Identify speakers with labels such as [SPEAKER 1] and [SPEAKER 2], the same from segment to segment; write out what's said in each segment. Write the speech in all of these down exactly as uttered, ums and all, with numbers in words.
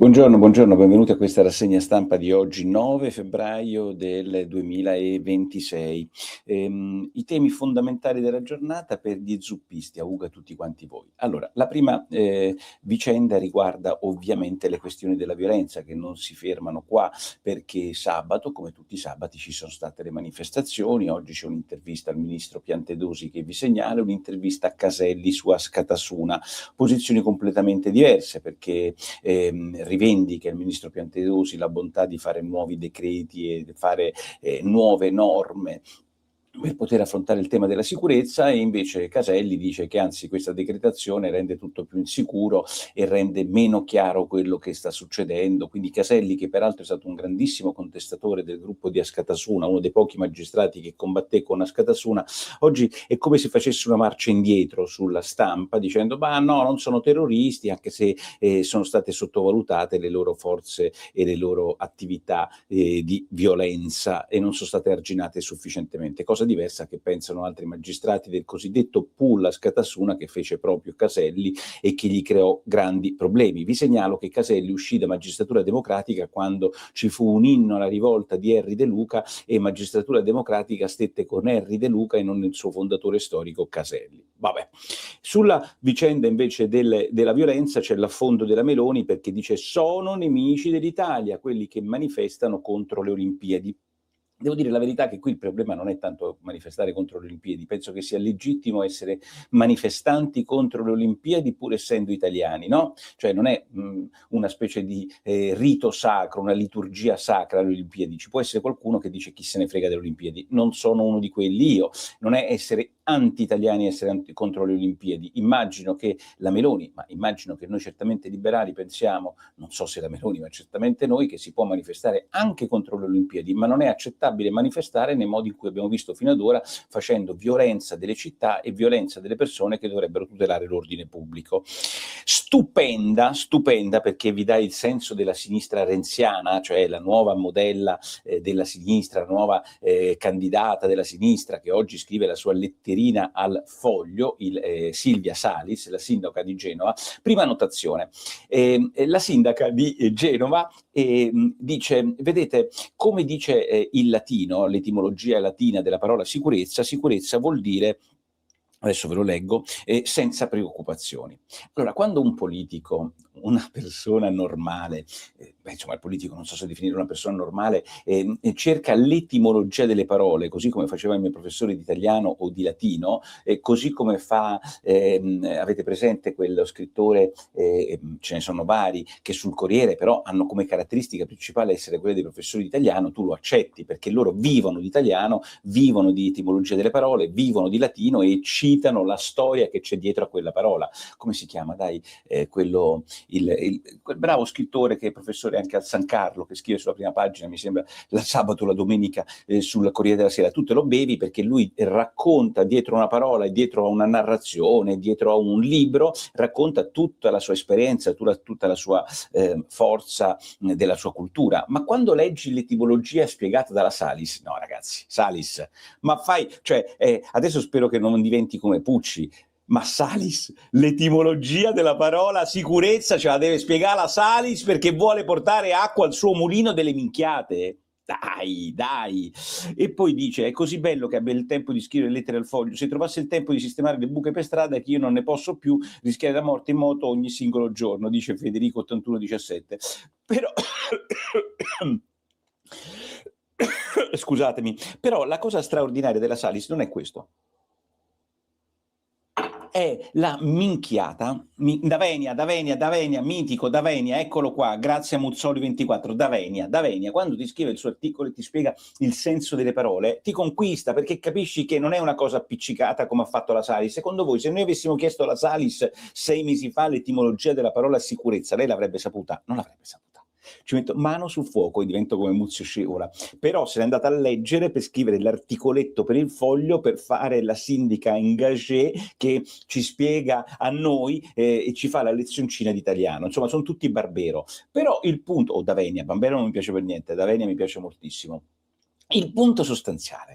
[SPEAKER 1] Buongiorno, buongiorno, benvenuti a questa rassegna stampa di oggi, nove febbraio del duemilaventisei. Ehm, I temi fondamentali della giornata per gli zuppisti, a uga a tutti quanti voi. Allora, la prima eh, vicenda riguarda ovviamente le questioni della violenza che non si fermano qua, perché sabato, come tutti i sabati, ci sono state le manifestazioni. Oggi c'è un'intervista al ministro Piantedosi che vi segnala, un'intervista a Caselli su Askatasuna, posizioni completamente diverse, perché ehm, rivendica il ministro Piantedosi la bontà di fare nuovi decreti e fare eh, nuove norme per poter affrontare il tema della sicurezza, e invece Caselli dice che anzi questa decretazione rende tutto più insicuro e rende meno chiaro quello che sta succedendo. Quindi Caselli, che peraltro è stato un grandissimo contestatore del gruppo di Askatasuna, uno dei pochi magistrati che combatté con Askatasuna, oggi è come se facesse una marcia indietro sulla stampa dicendo ma no, non sono terroristi, anche se eh, sono state sottovalutate le loro forze e le loro attività eh, di violenza e non sono state arginate sufficientemente, cosa diversa che pensano altri magistrati del cosiddetto pool Askatasuna che fece proprio Caselli e che gli creò grandi problemi. Vi segnalo che Caselli uscì da Magistratura Democratica quando ci fu un inno alla rivolta di Erri De Luca e Magistratura Democratica stette con Erri De Luca e non il suo fondatore storico Caselli. Vabbè. Sulla vicenda invece del, della violenza c'è l'affondo della Meloni, perché dice sono nemici dell'Italia quelli che manifestano contro le Olimpiadi. Devo dire la verità che qui il problema non è tanto manifestare contro le Olimpiadi, penso che sia legittimo essere manifestanti contro le Olimpiadi pur essendo italiani, no? Cioè non è mh, una specie di eh, rito sacro, una liturgia sacra alle Olimpiadi. Ci può essere qualcuno che dice chi se ne frega delle Olimpiadi, non sono uno di quelli io, non è essere anti-italiani, essere anti- contro le Olimpiadi. Immagino che la Meloni, ma immagino che noi certamente liberali pensiamo, non so se la Meloni, ma certamente noi, che si può manifestare anche contro le Olimpiadi, ma non è accettabile manifestare nei modi in cui abbiamo visto fino ad ora, facendo violenza delle città e violenza delle persone che dovrebbero tutelare l'ordine pubblico. Stupenda, stupenda perché vi dà il senso della sinistra renziana, cioè la nuova modella eh, della sinistra, la nuova eh, candidata della sinistra che oggi scrive la sua letterina al Foglio, il, eh, Silvia Salis, la sindaca di Genova. Prima notazione, eh, la sindaca di Genova eh, dice, vedete, come dice eh, il latino, l'etimologia latina della parola sicurezza, sicurezza vuol dire, adesso ve lo leggo, eh, senza preoccupazioni. Allora, quando un politico, una persona normale, eh, beh, insomma il politico non so se definire una persona normale, eh, cerca l'etimologia delle parole, così come faceva il mio professore di italiano o di latino, eh, così come fa, ehm, avete presente quello scrittore, eh, ce ne sono vari, che sul Corriere però hanno come caratteristica principale essere quelle dei professori di italiano, tu lo accetti perché loro vivono di italiano, vivono di etimologia delle parole, vivono di latino e citano la storia che c'è dietro a quella parola. Come si chiama, dai, eh, quello, il, il, quel bravo scrittore che è professore anche al San Carlo, che scrive sulla prima pagina, mi sembra, la sabato, la domenica, eh, sul Corriere della Sera, tu te lo bevi perché lui racconta dietro una parola, dietro a una narrazione, dietro a un libro, racconta tutta la sua esperienza, tutta, tutta la sua eh, forza mh, della sua cultura. Ma quando leggi l'etimologia spiegata dalla Salis, no ragazzi, Salis, ma fai, cioè, eh, adesso spero che non diventi come Pucci, ma Salis, l'etimologia della parola sicurezza ce la deve spiegare la Salis perché vuole portare acqua al suo mulino delle minchiate? Dai, dai. E poi dice, è così bello che abbia il tempo di scrivere lettere al Foglio, se trovasse il tempo di sistemare le buche per strada che io non ne posso più rischiare la morte in moto ogni singolo giorno, dice Federico ottantuno diciassette. Però... Scusatemi, però la cosa straordinaria della Salis non è questo. È la minchiata, mi, Davenia, Davenia, Davenia, mitico Davenia, eccolo qua, grazie a Muzzoli ventiquattro, Davenia, Davenia, quando ti scrive il suo articolo e ti spiega il senso delle parole, ti conquista perché capisci che non è una cosa appiccicata come ha fatto la Salis. Secondo voi, se noi avessimo chiesto alla Salis sei mesi fa l'etimologia della parola sicurezza, lei l'avrebbe saputa? Non l'avrebbe saputa. Ci metto mano sul fuoco e divento come Muzio Scevola, però se n'è andata a leggere per scrivere l'articoletto per il Foglio, per fare la sindaca engagée che ci spiega a noi eh, e ci fa la lezioncina di italiano. Insomma, sono tutti Barbero. Però il punto, o oh, Davenia, Barbero non mi piace per niente, Davenia mi piace moltissimo. Il punto sostanziale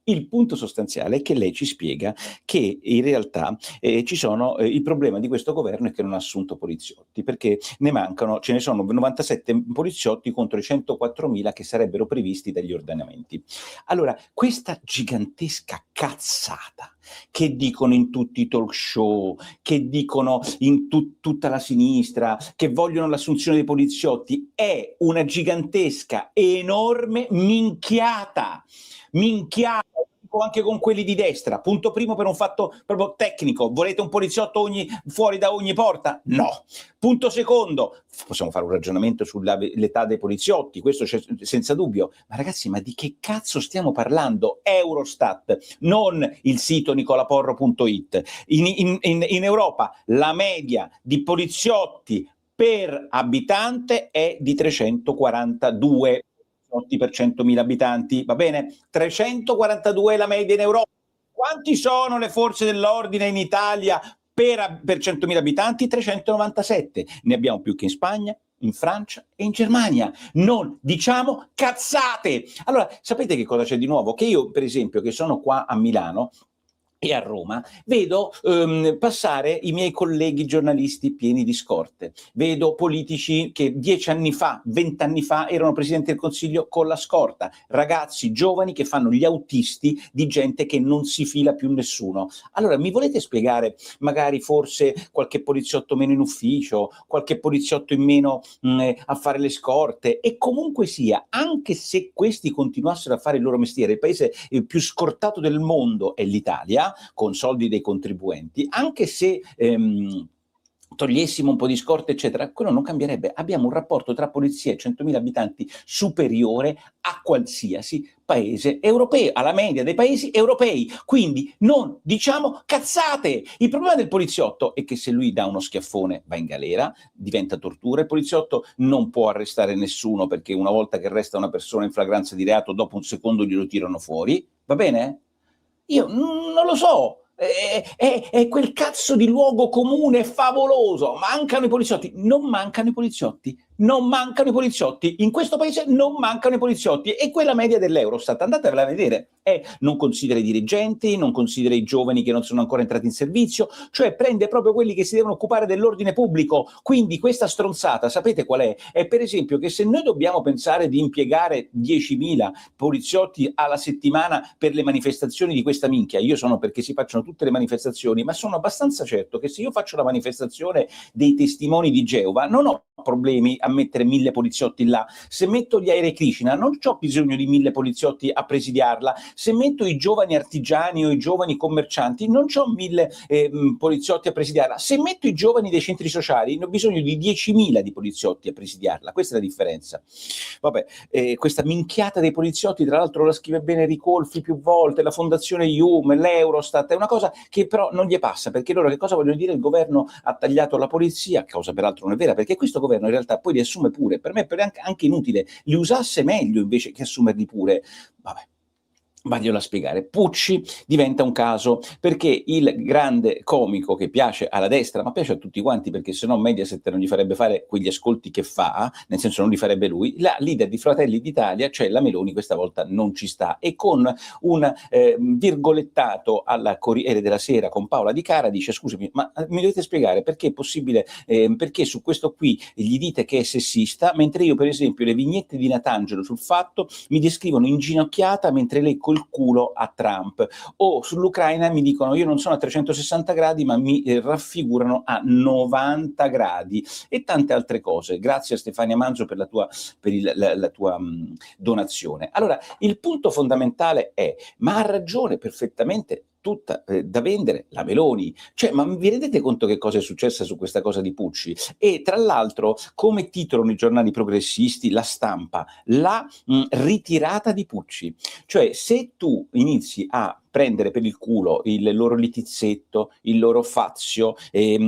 [SPEAKER 1] Il punto sostanziale è che lei ci spiega che in realtà eh, ci sono, eh, il problema di questo governo è che non ha assunto poliziotti, perché ne mancano, ce ne sono novantasette poliziotti contro i centoquattromila che sarebbero previsti dagli ordinamenti. Allora, questa gigantesca cazzata che dicono in tutti i talk show, che dicono in tu- tutta la sinistra, che vogliono l'assunzione dei poliziotti, è una gigantesca, enorme minchiata. Minchiata anche con quelli di destra. Punto primo, per un fatto proprio tecnico: volete un poliziotto ogni, fuori da ogni porta? No. Punto secondo, possiamo fare un ragionamento sull'età dei poliziotti, questo c'è senza dubbio, ma ragazzi, ma di che cazzo stiamo parlando? Eurostat, non il sito nicolaporro punto it. In, in, in, in Europa la media di poliziotti per abitante è di trecentoquarantadue per centomila abitanti, va bene? trecentoquarantadue è la media in Europa. Quanti sono le forze dell'ordine in Italia per, per centomila abitanti? trecentonovantasette. Ne abbiamo più che in Spagna, in Francia e in Germania. Non diciamo cazzate. Allora, sapete che cosa c'è di nuovo? Che io, per esempio, che sono qua a Milano e a Roma, vedo um, passare i miei colleghi giornalisti pieni di scorte, vedo politici che dieci anni fa, vent'anni fa erano presidenti del Consiglio con la scorta, ragazzi giovani che fanno gli autisti di gente che non si fila più nessuno. Allora, mi volete spiegare magari forse qualche poliziotto meno in ufficio, qualche poliziotto in meno mh, a fare le scorte? E comunque sia, anche se questi continuassero a fare il loro mestiere, il paese più scortato del mondo è l'Italia, con soldi dei contribuenti, anche se ehm, togliessimo un po' di scorte eccetera, quello non cambierebbe. Abbiamo un rapporto tra polizia e centomila abitanti superiore a qualsiasi paese europeo, alla media dei paesi europei. Quindi non diciamo cazzate. Il problema del poliziotto è che se lui dà uno schiaffone va in galera, diventa tortura. Il poliziotto non può arrestare nessuno, perché una volta che arresta una persona in flagranza di reato, dopo un secondo glielo tirano fuori, va bene? Io non lo so, è, è, è quel cazzo di luogo comune favoloso. Mancano i poliziotti? Non mancano i poliziotti. Non mancano i poliziotti. In questo paese non mancano i poliziotti. E quella media dell'Eurostat, andatevela a vedere, è non considera i dirigenti, non considera i giovani che non sono ancora entrati in servizio, cioè prende proprio quelli che si devono occupare dell'ordine pubblico. Quindi questa stronzata, sapete qual è? È per esempio che se noi dobbiamo pensare di impiegare diecimila poliziotti alla settimana per le manifestazioni di questa minchia, io sono perché si facciano tutte le manifestazioni, ma sono abbastanza certo che se io faccio la manifestazione dei testimoni di Geova non ho problemi a mettere mille poliziotti là. Se metto gli aerei Krishna non ho bisogno di mille poliziotti a presidiarla. Se metto i giovani artigiani o i giovani commercianti non ho mille eh, poliziotti a presidiarla. Se metto i giovani dei centri sociali ho bisogno di diecimila di poliziotti a presidiarla. Questa è la differenza. Vabbè, eh, questa minchiata dei poliziotti, tra l'altro la scrive bene Ricolfi più volte, la fondazione I U M, l'Eurostat, è una cosa che però non gli passa, perché loro che cosa vogliono dire? Il governo ha tagliato la polizia, cosa peraltro non è vera, perché questo governo in realtà poi li assume pure. Per me è anche, anche inutile, li usasse meglio invece che assumerli pure. Vabbè. Vaglielo a spiegare. Pucci diventa un caso perché il grande comico che piace alla destra, ma piace a tutti quanti, perché sennò Mediaset non gli farebbe fare quegli ascolti che fa, nel senso non li farebbe lui, la leader di Fratelli d'Italia, cioè la Meloni, questa volta non ci sta, e con un eh, virgolettato alla Corriere della Sera con Paola Di Cara dice: scusami, ma mi dovete spiegare perché è possibile, eh, perché su questo qui gli dite che è sessista, mentre io per esempio le vignette di Natangelo sul Fatto mi descrivono inginocchiata mentre lei col il culo a Trump, o sull'Ucraina mi dicono io non sono a trecentosessanta gradi ma mi eh, raffigurano a novanta gradi, e tante altre cose. Grazie a Stefania Manzo per la tua, per il, la, la tua mh, donazione. Allora, il punto fondamentale è: ma ha ragione perfettamente tutta eh, da vendere la Meloni, cioè, ma vi rendete conto che cosa è successa su questa cosa di Pucci? E tra l'altro, come titolano i giornali progressisti, La Stampa, la mh, ritirata di Pucci, cioè se tu inizi a prendere per il culo il loro Litizzetto, il loro Fazio e,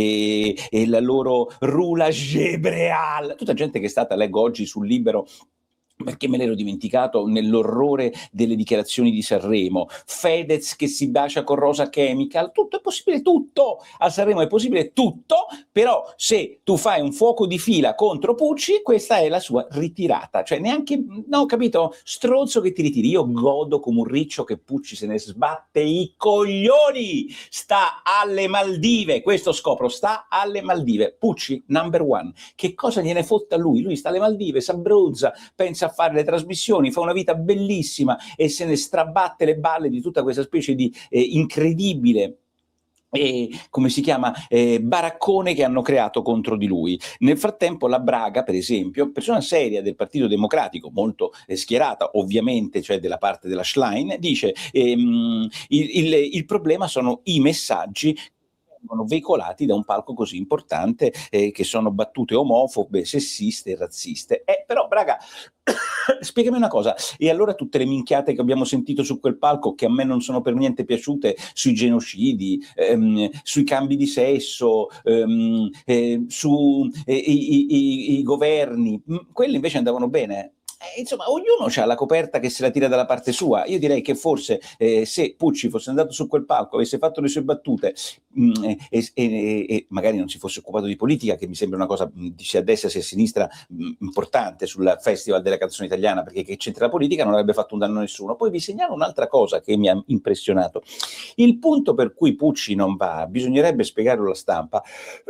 [SPEAKER 1] e, e la loro Rula Gebreal, tutta gente che è stata, leggo oggi sul Libero, perché me l'ero dimenticato nell'orrore delle dichiarazioni di Sanremo, Fedez che si bacia con Rosa Chemical, tutto è possibile, tutto a Sanremo è possibile tutto, però se tu fai un fuoco di fila contro Pucci, questa è la sua ritirata, cioè neanche, no, capito, stronzo che ti ritiri. Io godo come un riccio che Pucci se ne sbatte i coglioni, sta alle Maldive, questo scopro, sta alle Maldive, Pucci number one, che cosa gliene fotta a lui? Lui sta alle Maldive, s'abbronza, pensa a fare le trasmissioni, fa una vita bellissima e se ne strabatte le balle di tutta questa specie di eh, incredibile e come si chiama eh, baraccone che hanno creato contro di lui. Nel frattempo la Braga, per esempio, persona seria del Partito Democratico, molto eh, schierata ovviamente, cioè della parte della Schlein, dice ehm, il, il, il problema sono i messaggi vengono veicolati da un palco così importante, eh, che sono battute omofobe, sessiste e razziste. Eh, però, Braga, spiegami una cosa, e allora tutte le minchiate che abbiamo sentito su quel palco, che a me non sono per niente piaciute, sui genocidi, ehm, sui cambi di sesso, ehm, eh, su eh, i, i, i governi, mh, quelli invece andavano bene. Eh, insomma, ognuno ha la coperta che se la tira dalla parte sua. Io direi che forse eh, se Pucci fosse andato su quel palco, avesse fatto le sue battute mh, e, e, e magari non si fosse occupato di politica, che mi sembra una cosa mh, sia a destra sia a sinistra mh, importante sul Festival della canzone italiana, perché che c'entra la politica non avrebbe fatto un danno a nessuno. Poi vi segnalo un'altra cosa che mi ha impressionato. Il punto per cui Pucci non va, bisognerebbe spiegarlo alla stampa,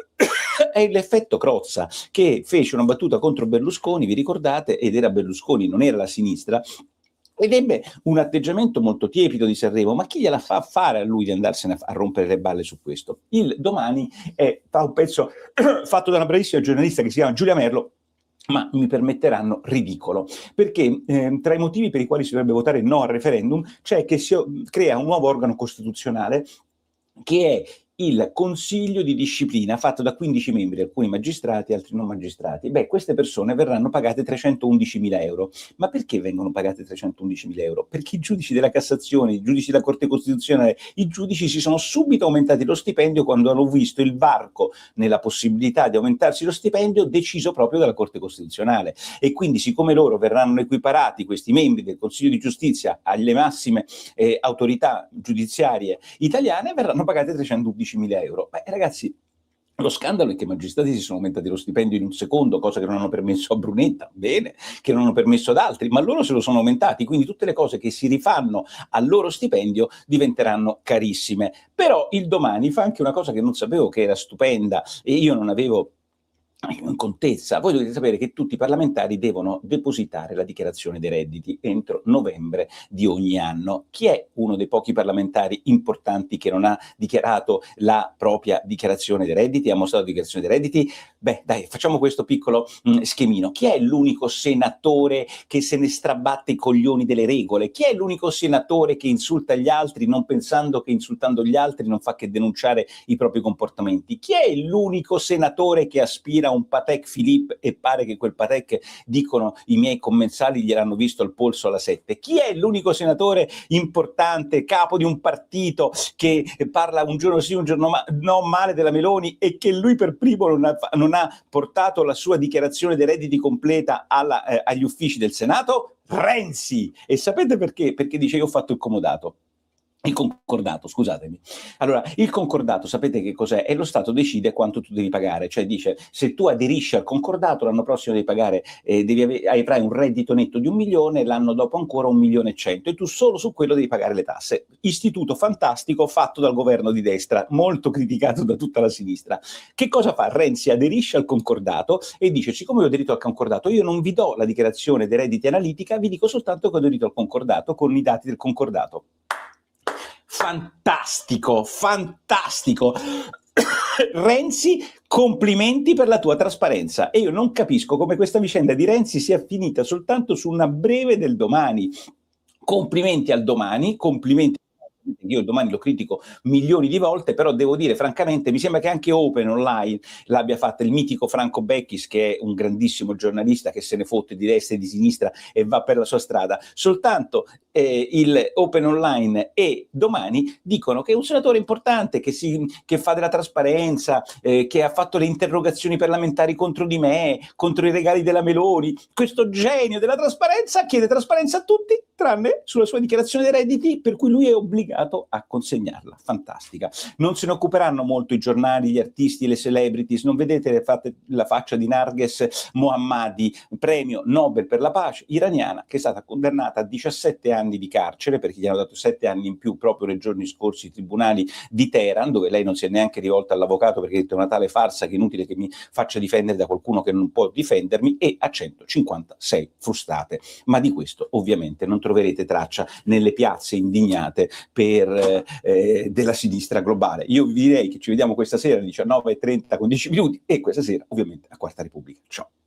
[SPEAKER 1] è l'effetto Crozza, che fece una battuta contro Berlusconi, vi ricordate, ed era Berlusconi, non era la sinistra, ed ebbe un atteggiamento molto tiepido di Sanremo, ma chi gliela fa fare a lui di andarsene a, a rompere le balle su questo? Il Domani è, fa un pezzo fatto da una bravissima giornalista che si chiama Giulia Merlo, ma mi permetteranno ridicolo, perché eh, tra i motivi per i quali si dovrebbe votare no al referendum c'è che si crea un nuovo organo costituzionale che è il Consiglio di Disciplina, fatto da quindici membri, alcuni magistrati, altri non magistrati. Beh, queste persone verranno pagate trecentoundicimila euro. Ma perché vengono pagate trecentoundicimila euro? Perché i giudici della Cassazione, i giudici della Corte Costituzionale, i giudici si sono subito aumentati lo stipendio quando hanno visto il varco nella possibilità di aumentarsi lo stipendio deciso proprio dalla Corte Costituzionale. E quindi, siccome loro verranno equiparati, questi membri del Consiglio di Giustizia, alle massime eh, autorità giudiziarie italiane, verranno pagate trecentoundicimila euro. Beh, ragazzi, lo scandalo è che i magistrati si sono aumentati lo stipendio in un secondo, cosa che non hanno permesso a Brunetta, bene, che non hanno permesso ad altri, ma loro se lo sono aumentati, quindi tutte le cose che si rifanno al loro stipendio diventeranno carissime. Però il Domani fa anche una cosa che non sapevo che era stupenda e io non avevo in contezza. Voi dovete sapere che tutti i parlamentari devono depositare la dichiarazione dei redditi entro novembre di ogni anno. Chi è uno dei pochi parlamentari importanti che non ha dichiarato la propria dichiarazione dei redditi, ha mostrato la dichiarazione dei redditi? Beh, dai, facciamo questo piccolo mh, schemino. Chi è l'unico senatore che se ne strabatte i coglioni delle regole? Chi è l'unico senatore che insulta gli altri non pensando che insultando gli altri non fa che denunciare i propri comportamenti? Chi è l'unico senatore che aspira un Patek Philippe e pare che quel Patek, dicono i miei commensali, gliel'hanno visto al polso alla sette? Chi è l'unico senatore importante, capo di un partito, che parla un giorno sì, un giorno ma- no male della Meloni e che lui per primo non ha, non ha portato la sua dichiarazione dei redditi completa alla, eh, agli uffici del Senato? Renzi! E sapete perché? Perché dice io ho fatto il comodato. Il concordato, scusatemi. Allora, il concordato, sapete che cos'è? E lo Stato decide quanto tu devi pagare, cioè dice se tu aderisci al concordato l'anno prossimo devi pagare, eh, devi ave- avrai un reddito netto di un milione, l'anno dopo ancora un milione e cento e tu solo su quello devi pagare le tasse. Istituto fantastico fatto dal governo di destra, molto criticato da tutta la sinistra. Che cosa fa? Renzi aderisce al concordato e dice siccome ho aderito al concordato io non vi do la dichiarazione dei redditi analitica, vi dico soltanto che ho aderito al concordato con i dati del concordato. Fantastico, fantastico. Renzi, complimenti per la tua trasparenza. E io non capisco come questa vicenda di Renzi sia finita soltanto su una breve del Domani. Complimenti al Domani, complimenti. Io il Domani lo critico milioni di volte, però devo dire francamente mi sembra che anche Open Online l'abbia fatta il mitico Franco Becchis, che è un grandissimo giornalista che se ne fotte di destra e di sinistra e va per la sua strada. Soltanto eh, il Open Online e Domani dicono che è un senatore importante, che, si, che fa della trasparenza, eh, che ha fatto le interrogazioni parlamentari contro di me, contro i regali della Meloni. Questo genio della trasparenza chiede trasparenza a tutti, tranne sulla sua dichiarazione dei redditi, per cui lui è obbligato a consegnarla. Fantastica. Non se ne occuperanno molto i giornali, gli artisti, le celebrities. Non vedete fate la faccia di Narges Mohammadi, premio Nobel per la pace, iraniana, che è stata condannata a diciassette anni di carcere, perché gli hanno dato sette anni in più proprio nei giorni scorsi i tribunali di Teheran, dove lei non si è neanche rivolta all'avvocato perché ha detto è una tale farsa che è inutile che mi faccia difendere da qualcuno che non può difendermi, e a centocinquantasei frustate. Ma di questo ovviamente non troverete traccia nelle piazze indignate per, eh, della sinistra globale. Io vi direi che ci vediamo questa sera alle diciannove e trenta con dieci minuti, e questa sera ovviamente a Quarta Repubblica. Ciao.